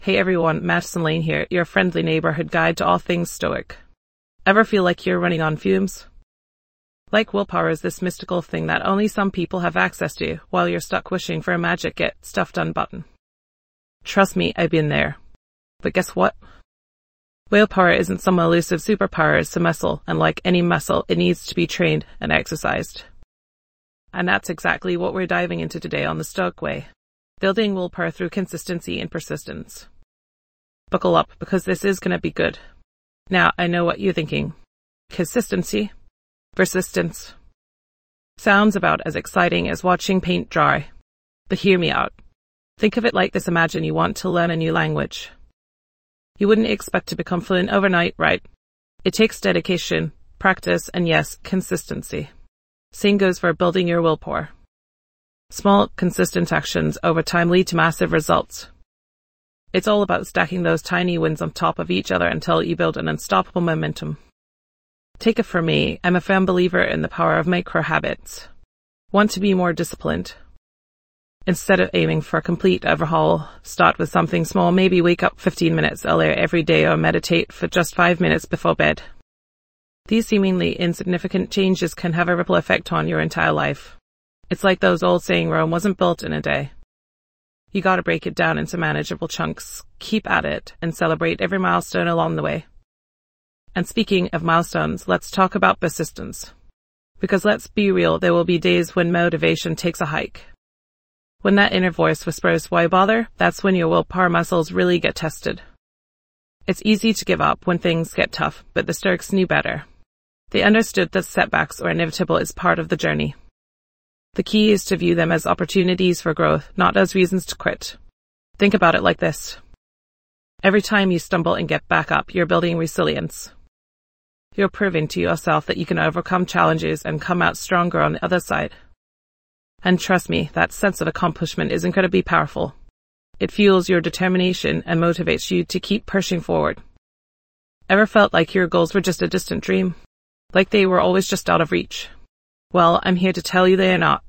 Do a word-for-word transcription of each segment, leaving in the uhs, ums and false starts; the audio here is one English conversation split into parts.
Hey everyone, Madison Lane here, your friendly neighborhood guide to all things Stoic. Ever feel like you're running on fumes? Like willpower is this mystical thing that only some people have access to, while you're stuck wishing for a magic get stuff done button. Trust me, I've been there. But guess what? Willpower isn't some elusive superpower, it's a muscle, and like any muscle, it needs to be trained and exercised. And that's exactly what we're diving into today on the Stoic Way. Building willpower through consistency and persistence. Buckle up, because this is going to be good. Now, I know what you're thinking. Consistency? Persistence? Sounds about as exciting as watching paint dry. But hear me out. Think of it like this: imagine you want to learn a new language. You wouldn't expect to become fluent overnight, right? It takes dedication, practice, and yes, consistency. Same goes for building your willpower. Small, consistent actions over time lead to massive results. It's all about stacking those tiny wins on top of each other until you build an unstoppable momentum. Take it from me, I'm a firm believer in the power of micro habits. Want to be more disciplined? Instead of aiming for a complete overhaul, start with something small. Maybe wake up fifteen minutes earlier every day or meditate for just five minutes before bed. These seemingly insignificant changes can have a ripple effect on your entire life. It's like those old saying, Rome wasn't built in a day. You gotta break it down into manageable chunks, keep at it, and celebrate every milestone along the way. And speaking of milestones, let's talk about persistence. Because let's be real, there will be days when motivation takes a hike. When that inner voice whispers, why bother? That's when your willpower muscles really get tested. It's easy to give up when things get tough, but the Stoics knew better. They understood that setbacks are inevitable as part of the journey. The key is to view them as opportunities for growth, not as reasons to quit. Think about it like this. Every time you stumble and get back up, you're building resilience. You're proving to yourself that you can overcome challenges and come out stronger on the other side. And trust me, that sense of accomplishment is incredibly powerful. It fuels your determination and motivates you to keep pushing forward. Ever felt like your goals were just a distant dream? Like they were always just out of reach? Well, I'm here to tell you they are not.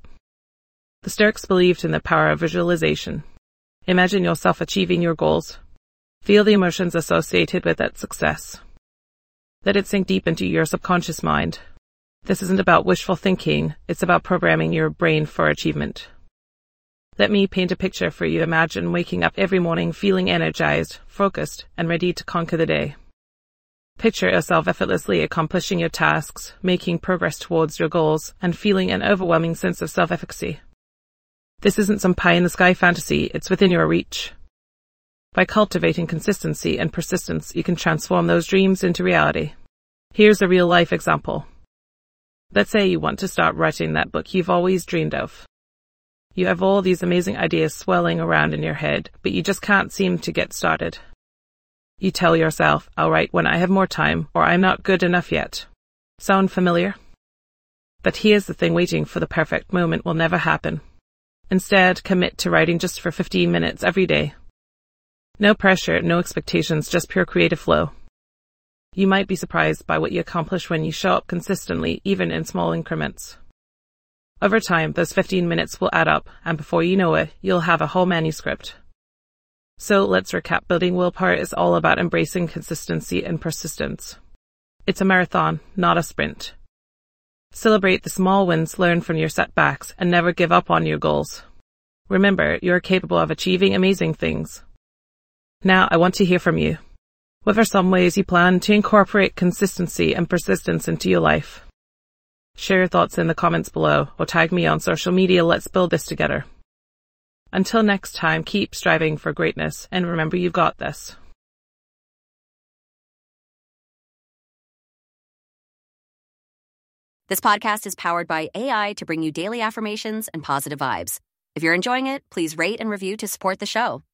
The Stoics believed in the power of visualization. Imagine yourself achieving your goals. Feel the emotions associated with that success. Let it sink deep into your subconscious mind. This isn't about wishful thinking, it's about programming your brain for achievement. Let me paint a picture for you. Imagine waking up every morning feeling energized, focused, and ready to conquer the day. Picture yourself effortlessly accomplishing your tasks, making progress towards your goals, and feeling an overwhelming sense of self-efficacy. This isn't some pie-in-the-sky fantasy, it's within your reach. By cultivating consistency and persistence, you can transform those dreams into reality. Here's a real-life example. Let's say you want to start writing that book you've always dreamed of. You have all these amazing ideas swirling around in your head, but you just can't seem to get started. You tell yourself, I'll write when I have more time, or I'm not good enough yet. Sound familiar? But here's the thing, waiting for the perfect moment will never happen. Instead, commit to writing just for fifteen minutes every day. No pressure, no expectations, just pure creative flow. You might be surprised by what you accomplish when you show up consistently, even in small increments. Over time, those fifteen minutes will add up, and before you know it, you'll have a whole manuscript. So let's recap. Building willpower is all about embracing consistency and persistence. It's a marathon, not a sprint. Celebrate the small wins, learn from your setbacks, and never give up on your goals. Remember, you're capable of achieving amazing things. Now, I want to hear from you. What are some ways you plan to incorporate consistency and persistence into your life? Share your thoughts in the comments below, or tag me on social media. Let's build this together. Until next time, keep striving for greatness, and remember, you've got this. This podcast is powered by A I to bring you daily affirmations and positive vibes. If you're enjoying it, please rate and review to support the show.